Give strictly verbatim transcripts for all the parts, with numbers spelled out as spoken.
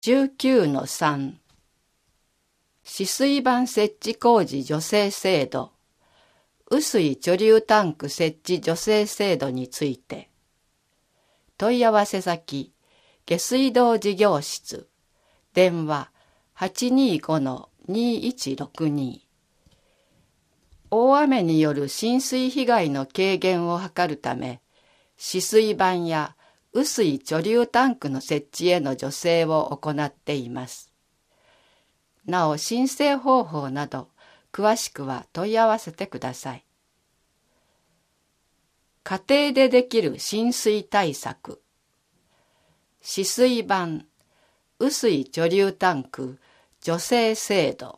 じゅうきゅうのさん 止水板設置工事助成制度雨水貯留タンク設置助成制度について問い合わせ先下水道事業室電話 はちにーごのにいちろくに 大雨による浸水被害の軽減を図るため止水板や雨水貯留タンクの設置への助成を行っています。なお申請方法など詳しくは問い合わせてください。家庭でできる浸水対策止水板雨水貯留タンク助成制度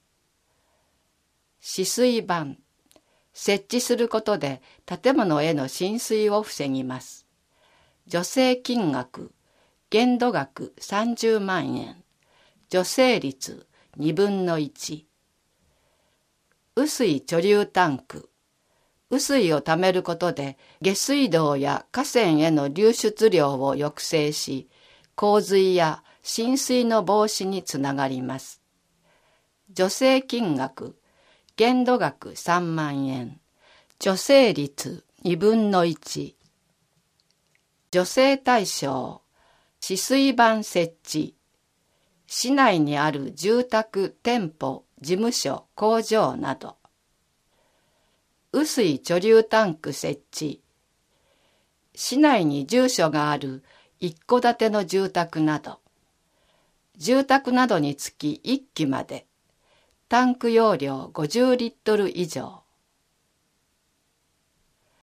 止水板設置することで建物への浸水を防ぎます。助成金額限度額さんじゅうまんえん助成率にぶんのいち雨水貯留タンク雨水をためることで下水道や河川への流出量を抑制し洪水や浸水の防止につながります。助成金額限度額さんまんえん助成率にぶんのいち助成対象止水板設置市内にある住宅、店舗、事務所、工場など雨水貯留タンク設置市内に住所がある一戸建ての住宅など住宅などにつきいっきまでタンク容量ごじゅうリットル以上